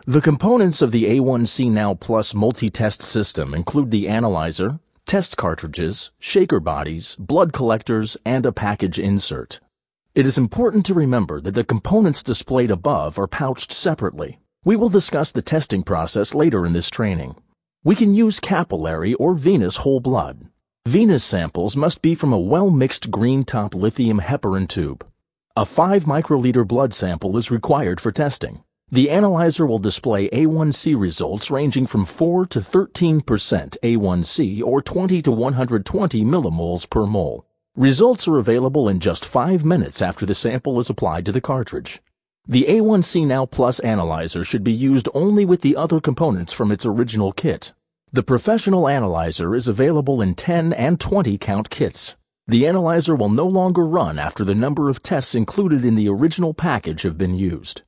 The components of the A1C Now Plus multi-test system include the analyzer, test cartridges, shaker bodies, blood collectors, and a package insert. It is important to remember that the components displayed above are pouched separately. We will discuss the testing process later in this training. We can use capillary or venous whole blood. Venous samples must be from a well-mixed green-top lithium heparin tube. A 5 microliter blood sample is required for testing. The analyzer will display A1C results ranging from 4 to 13% A1C or 20 to 120 millimoles per mole. Results are available in just 5 minutes after the sample is applied to the cartridge. The A1C Now Plus analyzer should be used only with the other components from its original kit. The professional analyzer is available in 10 and 20 count kits. The analyzer will no longer run after the number of tests included in the original package have been used.